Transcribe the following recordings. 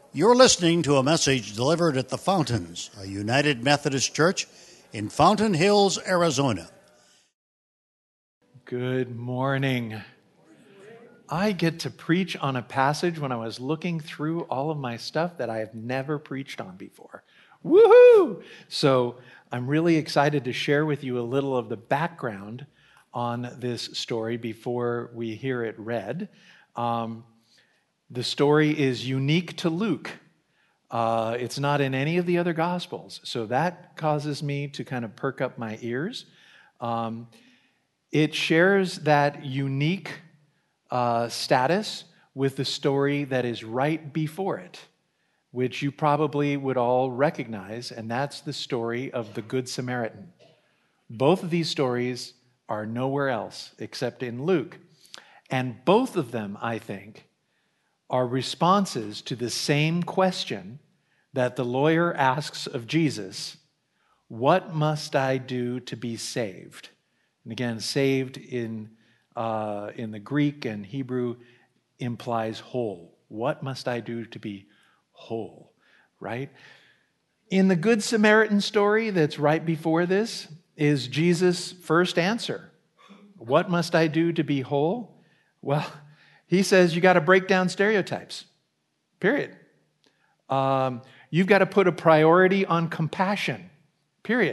You're listening to a message delivered at the Fountains, a United Methodist Church in Fountain Hills, Arizona. Good morning. I get to preach on a passage when I was looking through all of my stuff that I have never preached on before. Woohoo! So I'm really excited to share with you a little of the background on this story before we hear it read. The story is unique to Luke. It's not in any of the other Gospels, so that causes me to kind of perk up my ears. It shares that unique status with the story that is right before it, which you probably would all recognize, and that's the story of the Good Samaritan. Both of these stories are nowhere else except in Luke. And both of them, I think, are responses to the same question that the lawyer asks of Jesus: what must I do to be saved? And again, saved in the Greek and Hebrew implies whole. What must I do to be whole, right? In the Good Samaritan story that's right before this is Jesus' first answer. What must I do to be whole? Well, he says you got to break down stereotypes, period. You've got to put a priority on compassion, period.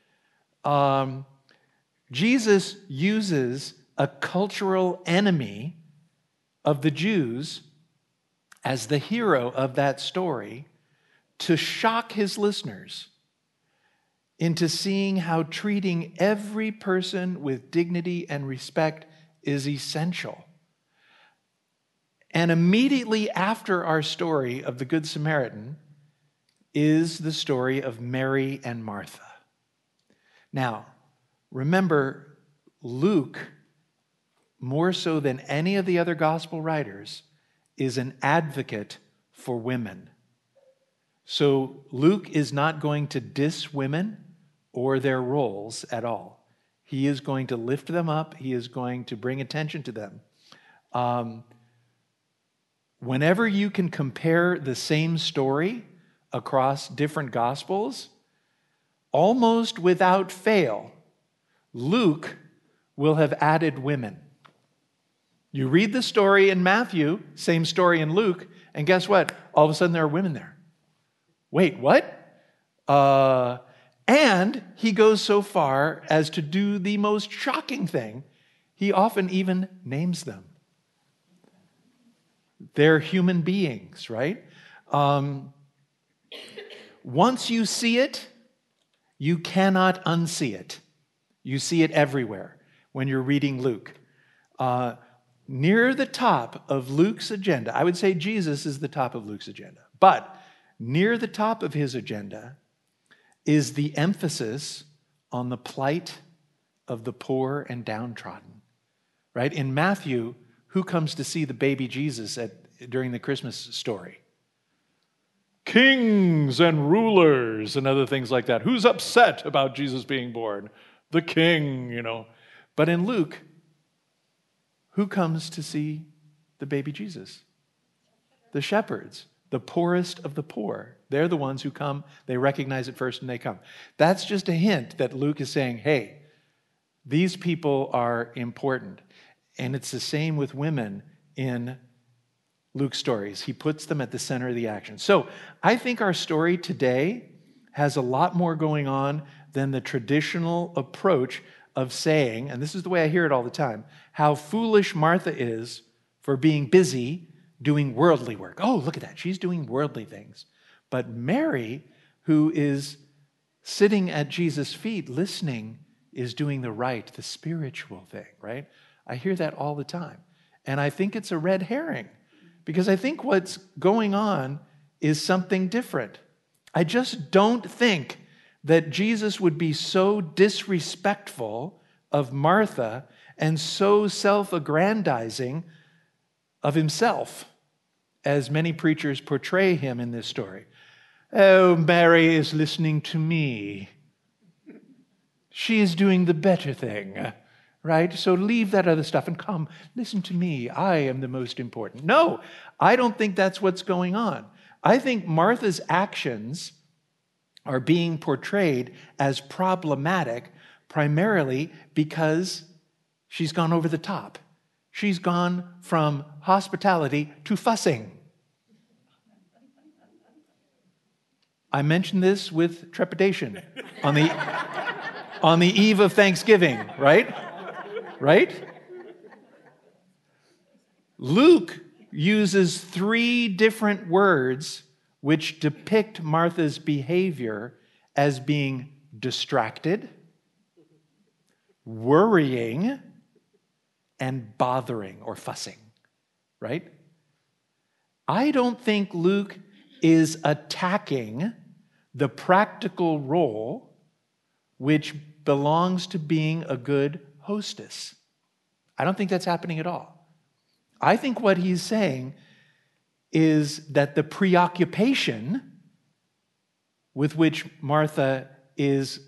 Jesus uses a cultural enemy of the Jews as the hero of that story to shock his listeners into seeing how treating every person with dignity and respect is essential. And immediately after our story of the Good Samaritan is the story of Mary and Martha. Now, remember, Luke, more so than any of the other gospel writers, is an advocate for women. So Luke is not going to diss women or their roles at all. He is going to lift them up. He is going to bring attention to them. Whenever you can compare the same story across different gospels, almost without fail, Luke will have added women. You read the story in Matthew, same story in Luke, and guess what? All of a sudden there are women there. Wait, what? And he goes so far as to do the most shocking thing. He often even names them. They're human beings, right? Once you see it, you cannot unsee it. You see it everywhere when you're reading Luke. Near the top of Luke's agenda, I would say Jesus is the top of Luke's agenda, but near the top of his agenda is the emphasis on the plight of the poor and downtrodden, right? In Matthew, who comes to see the baby Jesus during the Christmas story? Kings and rulers and other things like that. Who's upset about Jesus being born? The king, you know. But in Luke, who comes to see the baby Jesus? The shepherds, the poorest of the poor. They're the ones who come, they recognize it first and they come. That's just a hint that Luke is saying, hey, these people are important. And it's the same with women in Luke's stories. He puts them at the center of the action. So I think our story today has a lot more going on than the traditional approach of saying, and this is the way I hear it all the time, how foolish Martha is for being busy doing worldly work. Oh, look at that. She's doing worldly things. But Mary, who is sitting at Jesus' feet listening, is doing the right, the spiritual thing, right? I hear that all the time. And I think it's a red herring because I think what's going on is something different. I just don't think that Jesus would be so disrespectful of Martha and so self-aggrandizing of himself as many preachers portray him in this story. Oh, Mary is listening to me. She is doing the better thing, right? So leave that other stuff and come, listen to me. I am the most important. No, I don't think that's what's going on. I think Martha's actions are being portrayed as problematic primarily because she's gone over the top. She's gone from hospitality to fussing. I mentioned this with trepidation on the eve of Thanksgiving, right? Right? Luke uses 3 different words which depict Martha's behavior as being distracted, worrying, and bothering or fussing, right? I don't think Luke is attacking the practical role which belongs to being a good hostess. I don't think that's happening at all. I think what he's saying is that the preoccupation with which Martha is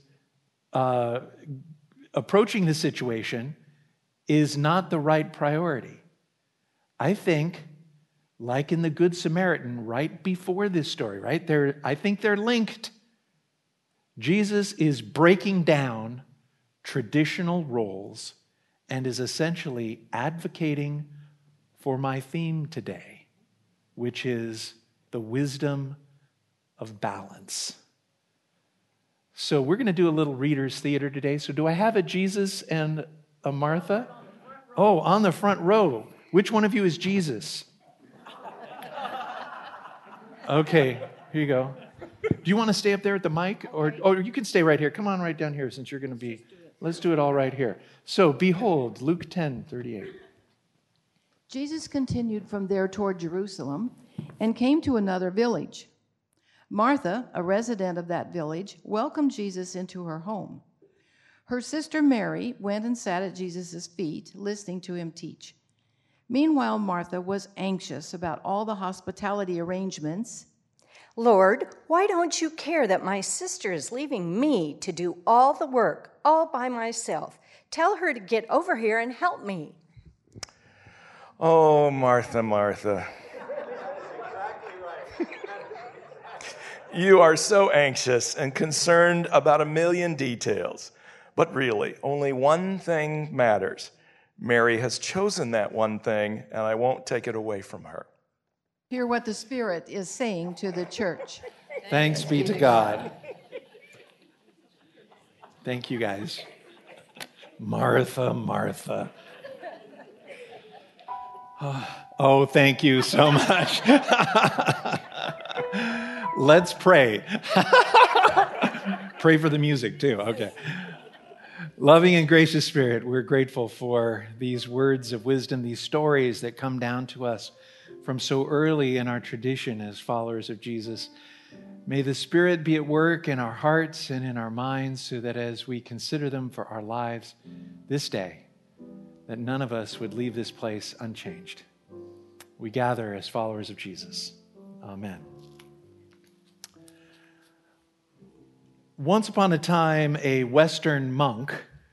approaching the situation is not the right priority. I think, like in the Good Samaritan right before this story, right? I think they're linked. Jesus is breaking down traditional roles and is essentially advocating for my theme today, which is the wisdom of balance. So we're going to do a little reader's theater today. So do I have a Jesus and a Martha? Oh, on the front row. Which one of you is Jesus? Okay, here you go. Do you want to stay up there at the mic? Or you can stay right here. Come on right down here since you're going to be... Let's do it all right here. So, behold, Luke 10:38. Jesus continued from there toward Jerusalem and came to another village. Martha, a resident of that village, welcomed Jesus into her home. Her sister Mary went and sat at Jesus' feet, listening to him teach. Meanwhile, Martha was anxious about all the hospitality arrangements. Lord, why don't you care that my sister is leaving me to do all the work all by myself? Tell her to get over here and help me. Oh, Martha, Martha. You are so anxious and concerned about a million details. But really, only one thing matters. Mary has chosen that one thing, and I won't take it away from her. Hear what the Spirit is saying to the church. Thanks be to God. Thank you, guys. Martha, Martha. Oh, thank you so much. Let's pray. Pray for the music, too. Okay. Loving and gracious Spirit, we're grateful for these words of wisdom, these stories that come down to us from so early in our tradition as followers of Jesus. May the Spirit be at work in our hearts and in our minds so that as we consider them for our lives this day, that none of us would leave this place unchanged. We gather as followers of Jesus. Amen. Once upon a time, a Western monk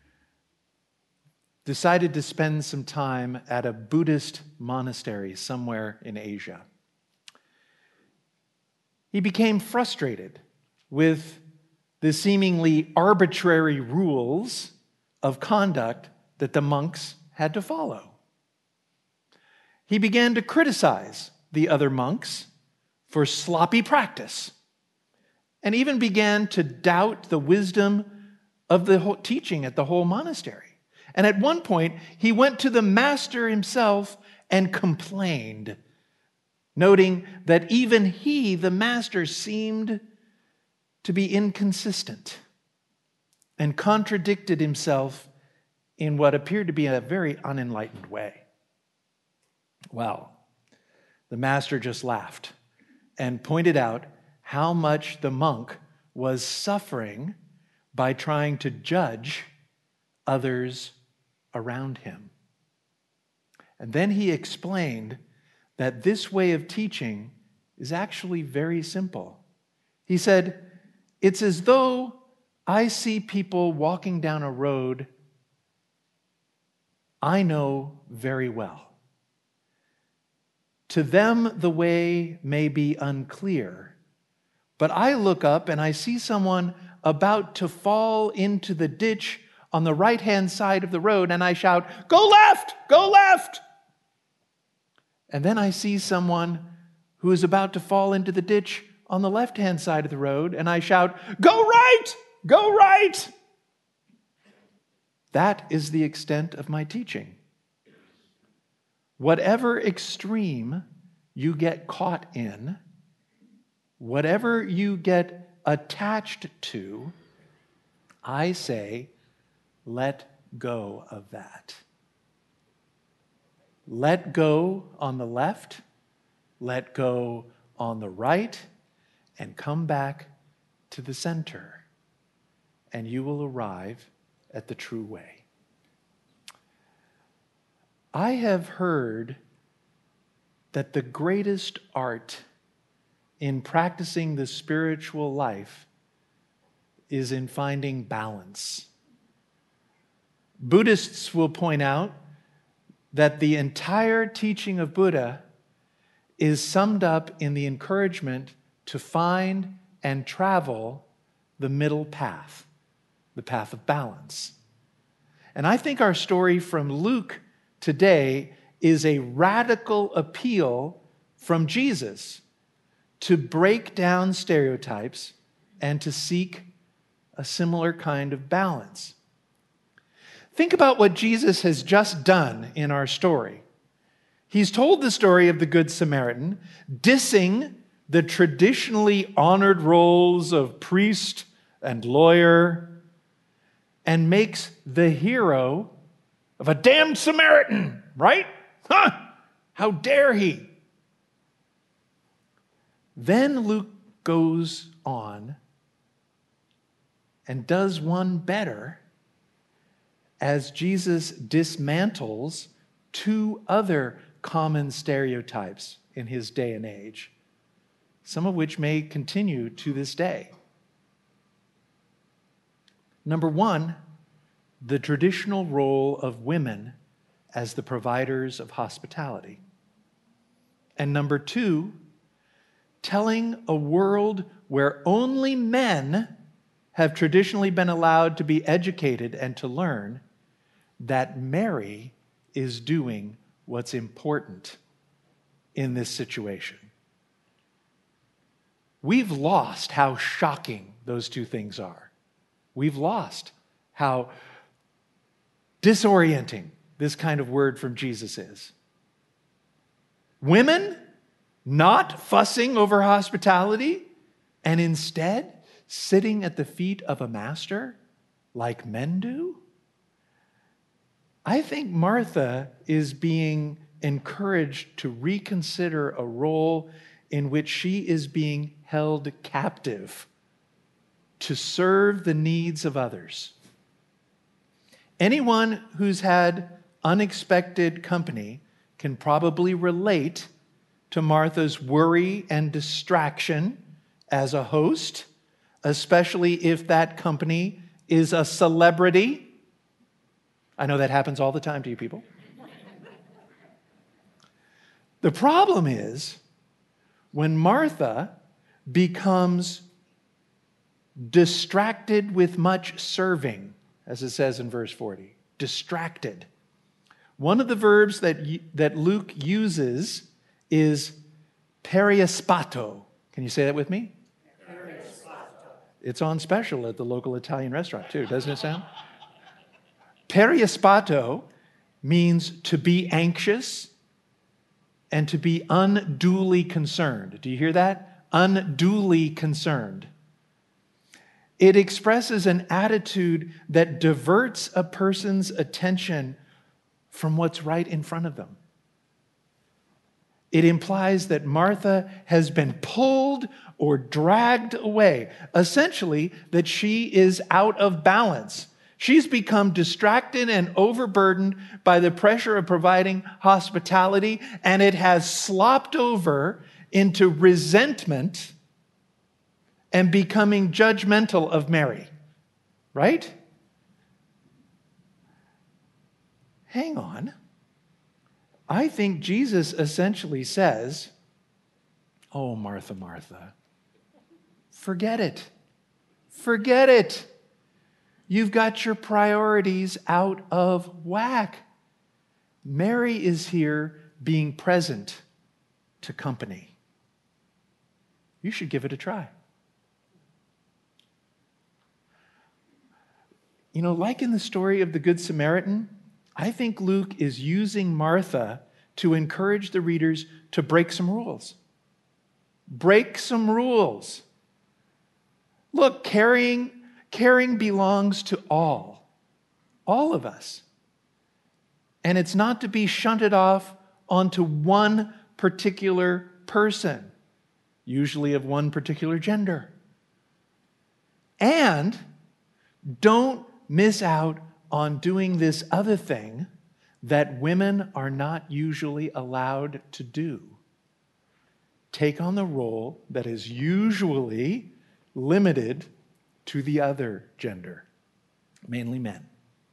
decided to spend some time at a Buddhist monastery somewhere in Asia. He became frustrated with the seemingly arbitrary rules of conduct that the monks had to follow. He began to criticize the other monks for sloppy practice and even began to doubt the wisdom of the whole teaching at the whole monastery. And at one point, he went to the master himself and complained, noting that even he, the master, seemed to be inconsistent and contradicted himself in what appeared to be a very unenlightened way. Well, the master just laughed and pointed out how much the monk was suffering by trying to judge others around him. And then he explained that this way of teaching is actually very simple. He said, it's as though I see people walking down a road I know very well. To them, the way may be unclear, but I look up and I see someone about to fall into the ditch on the right-hand side of the road, and I shout, "Go left! Go left!" And then I see someone who is about to fall into the ditch on the left-hand side of the road, and I shout, "Go right! Go right!" That is the extent of my teaching. Whatever extreme you get caught in, whatever you get attached to, I say, let go of that. Let go on the left, let go on the right, and come back to the center, and you will arrive at the true way. I have heard that the greatest art in practicing the spiritual life is in finding balance. Buddhists will point out that the entire teaching of Buddha is summed up in the encouragement to find and travel the middle path, the path of balance. And I think our story from Luke today is a radical appeal from Jesus to break down stereotypes and to seek a similar kind of balance. Think about what Jesus has just done in our story. He's told the story of the Good Samaritan, dissing the traditionally honored roles of priest and lawyer, and makes the hero of a damned Samaritan, right? Huh! How dare he? Then Luke goes on and does one better as Jesus dismantles two other common stereotypes in his day and age, some of which may continue to this day. Number one, the traditional role of women as the providers of hospitality. And number two, telling a world where only men have traditionally been allowed to be educated and to learn that Mary is doing what's important in this situation. We've lost how shocking those two things are. We've lost how disorienting this kind of word from Jesus is. Women not fussing over hospitality and instead sitting at the feet of a master like men do? I think Martha is being encouraged to reconsider a role in which she is being held captive to serve the needs of others. Anyone who's had unexpected company can probably relate to Martha's worry and distraction as a host, especially if that company is a celebrity. I know that happens all the time to you people. The problem is when Martha becomes distracted with much serving, as it says in verse 40, distracted. One of the verbs that Luke uses is periespato. Can you say that with me? Periespato. It's on special at the local Italian restaurant too, doesn't it sound? Periespato means to be anxious and to be unduly concerned. Do you hear that? Unduly concerned. It expresses an attitude that diverts a person's attention from what's right in front of them. It implies that Martha has been pulled or dragged away, essentially that she is out of balance. She's become distracted and overburdened by the pressure of providing hospitality, and it has slopped over into resentment and becoming judgmental of Mary. Right? Hang on. I think Jesus essentially says, "Oh, Martha, Martha, forget it. Forget it. You've got your priorities out of whack. Mary is here being present to company. You should give it a try." You know, like in the story of the Good Samaritan, I think Luke is using Martha to encourage the readers to break some rules. Break some rules. Look, caring belongs to all of us. And it's not to be shunted off onto one particular person, usually of one particular gender. And don't miss out on doing this other thing that women are not usually allowed to do. Take on the role that is usually limited to the other gender, mainly men.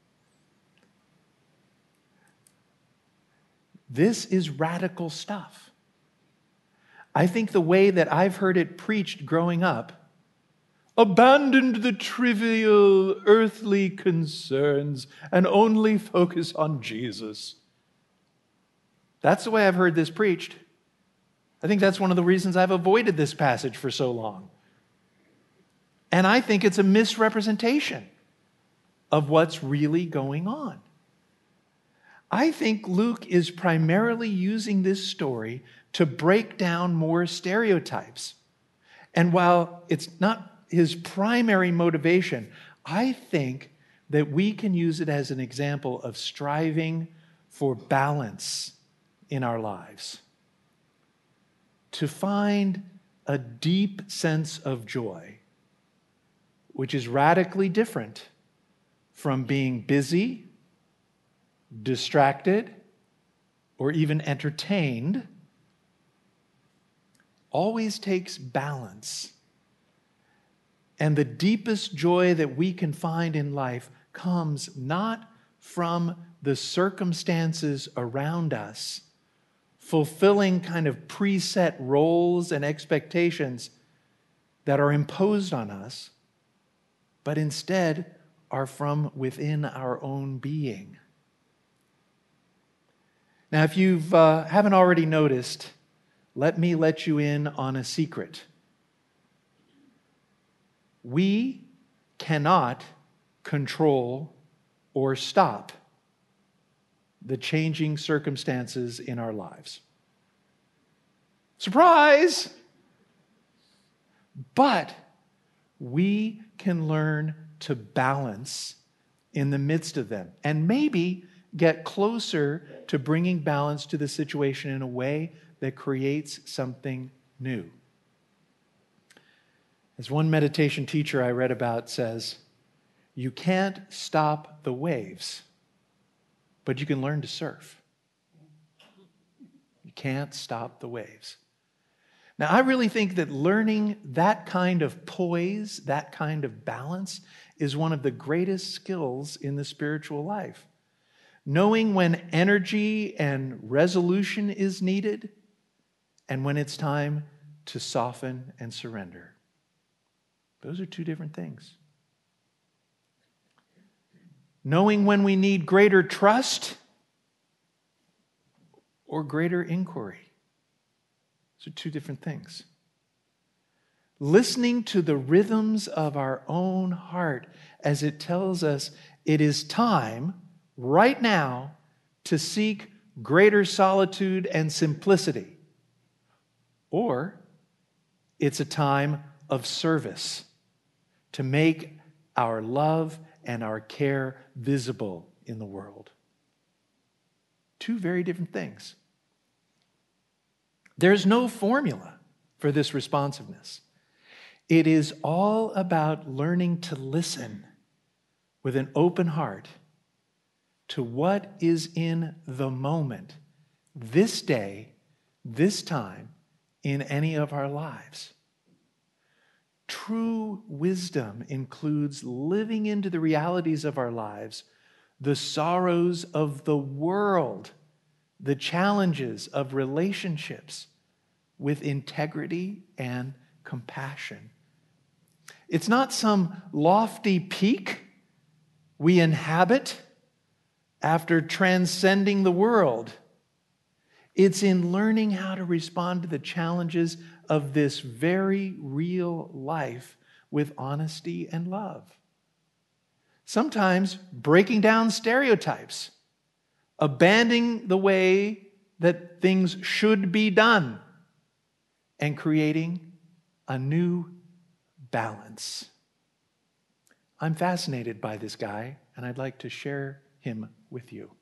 This is radical stuff. I think the way that I've heard it preached growing up, abandon the trivial earthly concerns and only focus on Jesus. That's the way I've heard this preached. I think that's one of the reasons I've avoided this passage for so long. And I think it's a misrepresentation of what's really going on. I think Luke is primarily using this story to break down more stereotypes. And while it's not his primary motivation, I think that we can use it as an example of striving for balance in our lives, to find a deep sense of joy, which is radically different from being busy, distracted, or even entertained. Always takes balance. And the deepest joy that we can find in life comes not from the circumstances around us, fulfilling kind of preset roles and expectations that are imposed on us, but instead are from within our own being. Now, if you haven't already noticed, let me let you in on a secret. We cannot control or stop the changing circumstances in our lives. Surprise! But we can learn to balance in the midst of them and maybe get closer to bringing balance to the situation in a way that creates something new. As one meditation teacher I read about says, you can't stop the waves, but you can learn to surf. You can't stop the waves. Now, I really think that learning that kind of poise, that kind of balance, is one of the greatest skills in the spiritual life. Knowing when energy and resolution is needed and when it's time to soften and surrender. Those are two different things. Knowing when we need greater trust or greater inquiry. Those are two different things. Listening to the rhythms of our own heart as it tells us it is time right now to seek greater solitude and simplicity. Or it's a time of service to make our love and our care visible in the world. Two very different things. There's no formula for this responsiveness. It is all about learning to listen with an open heart to what is in the moment, this day, this time, in any of our lives. True wisdom includes living into the realities of our lives, the sorrows of the world the challenges of relationships with integrity and compassion. It's not some lofty peak we inhabit after transcending the world. It's in learning how to respond to the challenges of this very real life with honesty and love. Sometimes breaking down stereotypes, abandoning the way that things should be done, and creating a new balance. I'm fascinated by this guy, and I'd like to share him with you.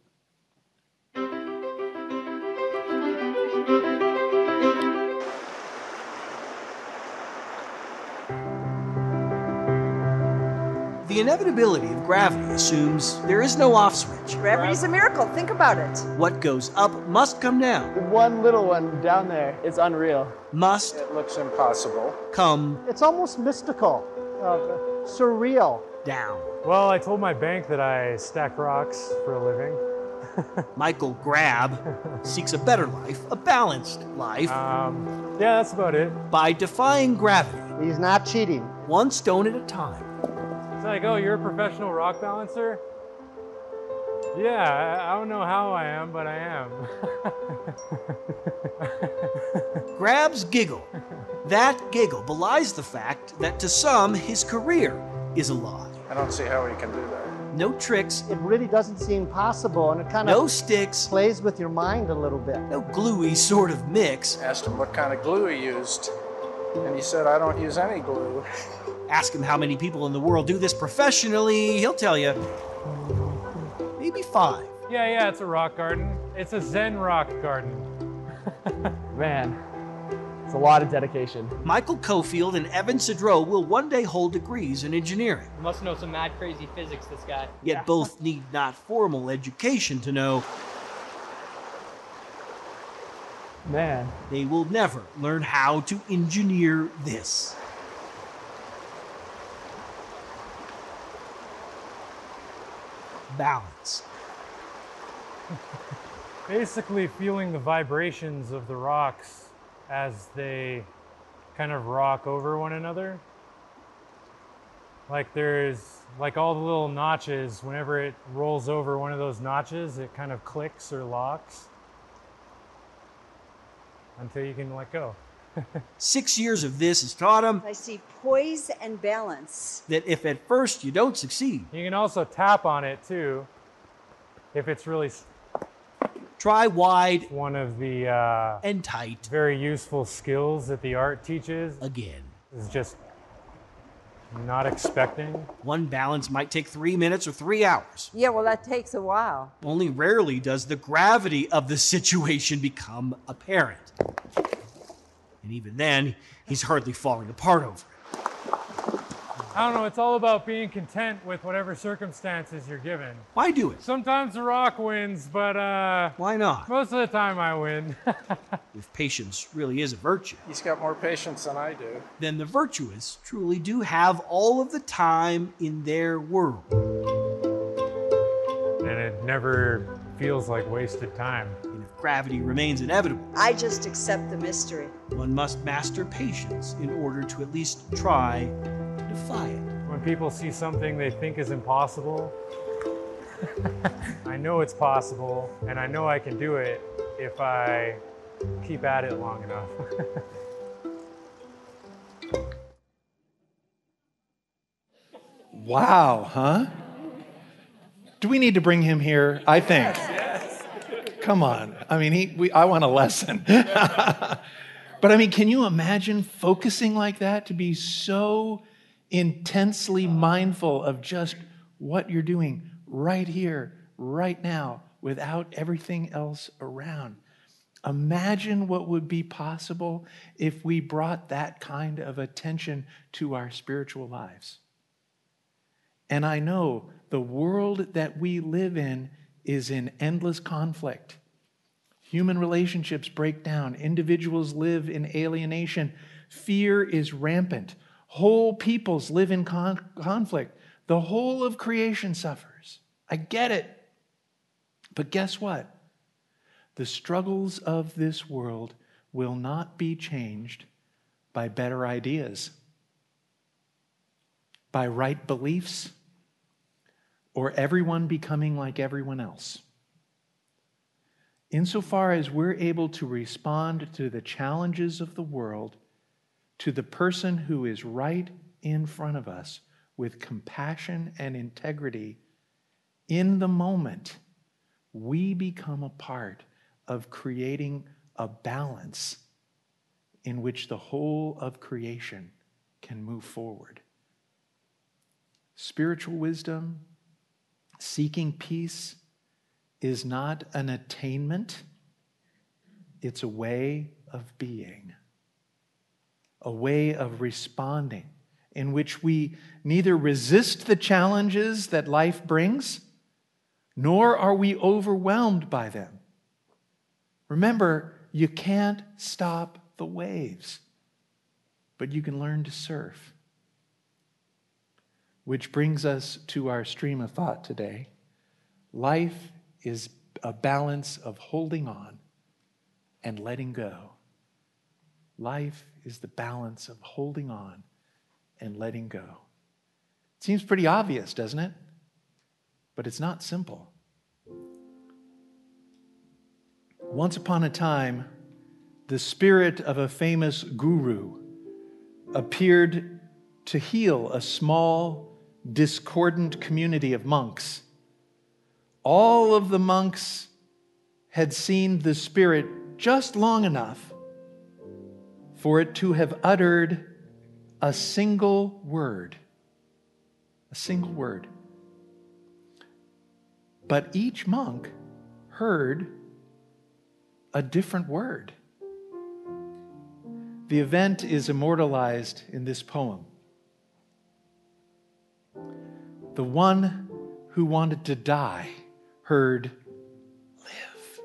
The inevitability of gravity assumes there is no off switch. Gravity's a miracle. Think about it. What goes up must come down. The one little one down there is unreal. Must It looks impossible. come It's almost mystical, surreal. down. Well, I told my bank that I stack rocks for a living. Michael Grab seeks a better life, a balanced life, Yeah, that's about it. by defying gravity, He's not cheating. one stone at a time. It's like, oh, you're a professional rock balancer? Yeah, I don't know how I am, but I am. Grab's giggle. That giggle belies the fact that to some, his career is a lie. I don't see how he can do that. No tricks, It really doesn't seem possible, and it kind no of sticks, plays with your mind a little bit. no gluey sort of mix. Asked him what kind of glue he used, and he said, I don't use any glue. Ask him how many people in the world do this professionally, he'll tell you. Maybe 5. Yeah, it's a rock garden. It's a Zen rock garden. Man, it's a lot of dedication. Michael Cofield and Evan Cedreau will one day hold degrees in engineering. You must know some mad crazy physics, this guy. Yet both need not formal education to know Man, they will never learn how to engineer this. Balance. Basically feeling the vibrations of the rocks as they kind of rock over one another. Like there's, like all the little notches, whenever it rolls over one of those notches, it kind of clicks or locks until you can let go. 6 years of this has taught him I see poise and balance. that if at first you don't succeed, You can also tap on it too, if it's really try wide one of the and tight very useful skills that the art teaches. again. Is just not expecting. One balance might take 3 minutes or 3 hours. Yeah, well, that takes a while. Only rarely does the gravity of the situation become apparent. And even then, he's hardly falling apart over it. I don't know, it's all about being content with whatever circumstances you're given. Why do it? Sometimes the rock wins, but Why not? most of the time I win. If patience really is a virtue, He's got more patience than I do. then the virtuous truly do have all of the time in their world. And it never feels like wasted time. And if gravity remains inevitable, I just accept the mystery. one must master patience in order to at least try to defy it. When people see something they think is impossible, I know it's possible, and I know I can do it if I keep at it long enough. Wow, huh? Do we need to bring him here? I think. Come on. I mean, I want a lesson. But I mean, can you imagine focusing like that, to be so intensely mindful of just what you're doing right here, right now, without everything else around? Imagine what would be possible if we brought that kind of attention to our spiritual lives. And I know the world that we live in is in endless conflict. Human relationships break down. Individuals live in alienation. Fear is rampant. Whole peoples live in conflict. The whole of creation suffers. I get it. But guess what? The struggles of this world will not be changed by better ideas, by right beliefs, or everyone becoming like everyone else. Insofar as we're able to respond to the challenges of the world, to the person who is right in front of us with compassion and integrity, in the moment, we become a part of creating a balance in which the whole of creation can move forward. Spiritual wisdom, seeking peace, is not an attainment, it's a way of being, a way of responding in which we neither resist the challenges that life brings, nor are we overwhelmed by them. Remember, you can't stop the waves, but you can learn to surf. Which brings us to our stream of thought today. Life is a balance of holding on and letting go. Life is the balance of holding on and letting go. It seems pretty obvious, doesn't it? But it's not simple. Once upon a time, the spirit of a famous guru appeared to heal a small, discordant community of monks. All of the monks had seen the Spirit just long enough for it to have uttered a single word. A single word. But each monk heard a different word. The event is immortalized in this poem. The one who wanted to die heard live.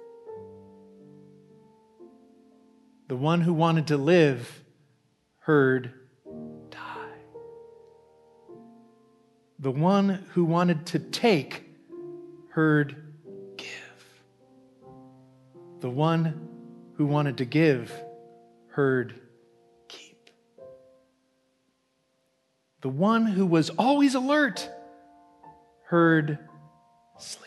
The one who wanted to live heard die. The one who wanted to take heard give. The one who wanted to give heard keep. The one who was always alert heard sleep.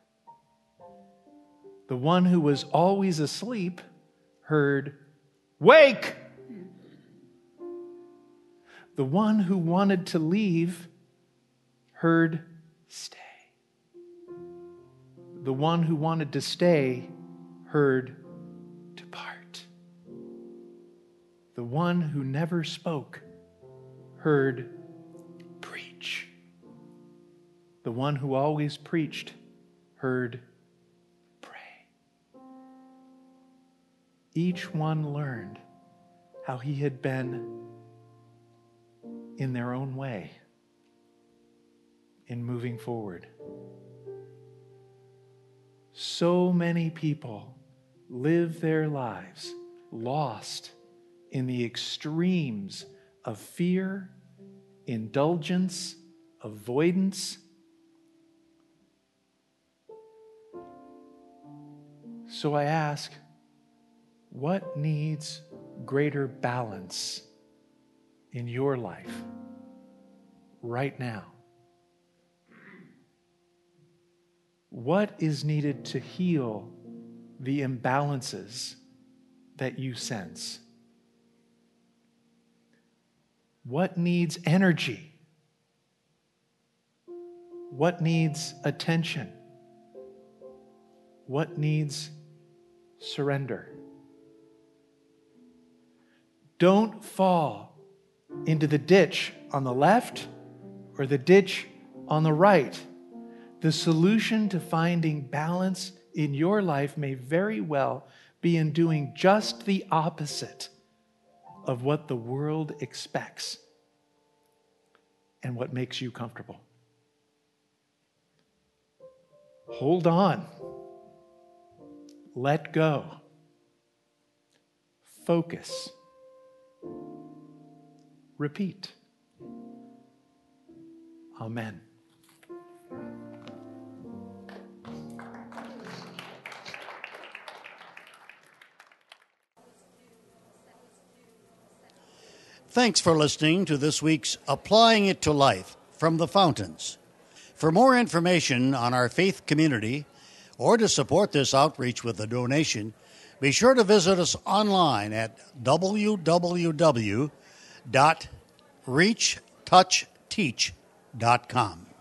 The one who was always asleep heard wake. The one who wanted to leave heard stay. The one who wanted to stay heard depart. The one who never spoke heard preach. The one who always preached heard pray. Each one learned how he had been in their own way in moving forward. So many people live their lives lost in the extremes of fear, indulgence, avoidance. So I ask, what needs greater balance in your life right now? What is needed to heal the imbalances that you sense? What needs energy? What needs attention? What needs surrender? Don't fall into the ditch on the left or the ditch on the right. The solution to finding balance in your life may very well be in doing just the opposite of what the world expects and what makes you comfortable. Hold on. Let go. Focus. Repeat. Amen. Thanks for listening to this week's Applying It to Life from the Fountains. For more information on our faith community or to support this outreach with a donation, be sure to visit us online at www.reachtouchteach.com.